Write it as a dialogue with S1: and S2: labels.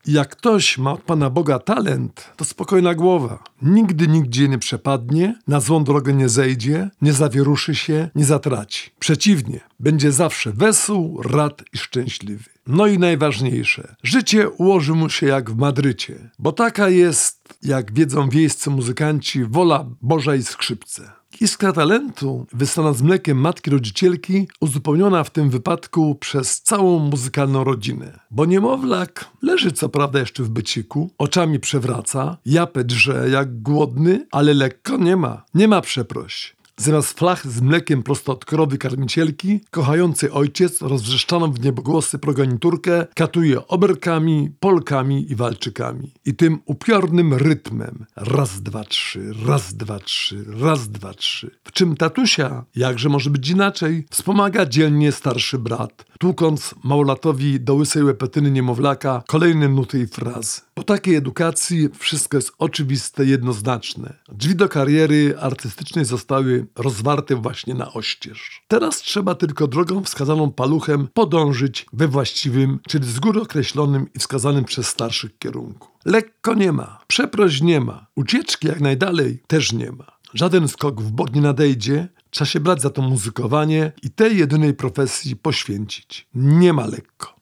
S1: I jak ktoś ma od Pana Boga talent, to spokojna głowa. Nigdy nigdzie nie przepadnie, na złą drogę nie zejdzie, nie zawieruszy się, nie zatraci. Przeciwnie, będzie zawsze wesół, rad i szczęśliwy. No i najważniejsze, życie ułoży mu się jak w Madrycie, bo taka jest, jak wiedzą wiejscy muzykanci, wola Boża i skrzypce. Iskra talentu, wysłana z mlekiem matki rodzicielki, uzupełniona w tym wypadku przez całą muzykalną rodzinę. Bo niemowlak leży co prawda jeszcze w byciku, oczami przewraca, japę drze jak głodny, ale lekko nie ma przeproś. Zamiast flach z mlekiem prosto od krowy karmicielki, kochający ojciec rozwrzeszczaną w niebogłosy progeniturkę katuje oberkami, polkami i walczykami. I tym upiornym rytmem raz, dwa, trzy, raz, dwa, trzy, raz, dwa, trzy. W czym tatusia, jakże może być inaczej, wspomaga dzielnie starszy brat, tłukąc małolatowi do łysej łepetyny niemowlaka kolejne nuty i frazy. Po takiej edukacji wszystko jest oczywiste, jednoznaczne. Drzwi do kariery artystycznej zostały rozwarte właśnie na oścież. Teraz trzeba tylko drogą wskazaną paluchem podążyć we właściwym, czyli z góry określonym i wskazanym przez starszych kierunku. Lekko nie ma, przeproś nie ma, ucieczki jak najdalej też nie ma. Żaden skok w bok nie nadejdzie, trzeba się brać za to muzykowanie i tej jedynej profesji poświęcić. Nie ma lekko.